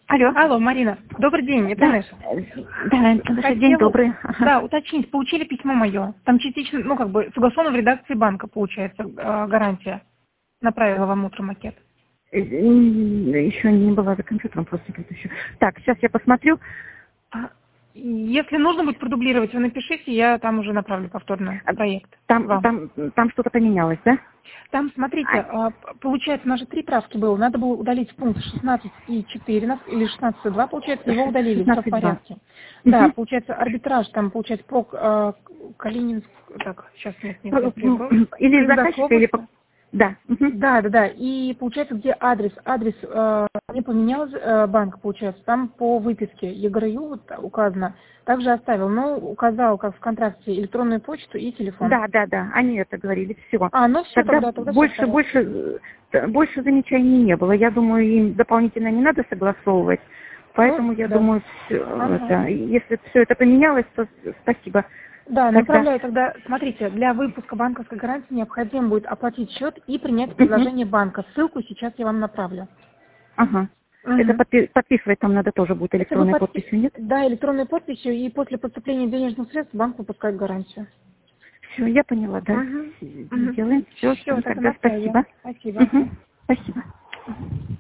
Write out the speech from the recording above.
Алло. Алло, Марина. Добрый день, это Нэш. Да, день добрый. Да, уточнить, получили письмо мое. Там частично, согласовано в редакции банка, получается, гарантия. Направила вам утром макет. Еще не была за компьютером, просто тут еще. Так, сейчас я посмотрю. Если нужно будет продублировать, вы напишите, я там уже направлю повторно проект. Там что-то поменялось, да? Там, смотрите, получается, у нас же 3 правки было. Надо было удалить пункт 16.4 или 16.2, получается, его удалили, все в порядке. Да, получается, арбитраж, там, получается, по Калининск, так, сейчас нет, или заказчика, или по... Да. Да. И получается, где адрес не поменял банк, получается, там по выписке ЕГРЮ вот указано, также оставил, но указал, как в контракте, электронную почту и телефон. Да, они это говорили, все. Ну все, тогда больше замечаний не было. Я думаю, им дополнительно не надо согласовывать, поэтому я думаю, если все это поменялось, то спасибо. Да, направляю тогда, смотрите, для выпуска банковской гарантии необходимо будет оплатить счет и принять предложение банка. Ссылку сейчас я вам направлю. Это подписывать там надо тоже будет электронной подписью, нет? Да, электронной подписью, и после поступления денежных средств банк выпускает гарантию. Все, я поняла, да. Делаем. Все, тогда спасибо. Спасибо. Спасибо.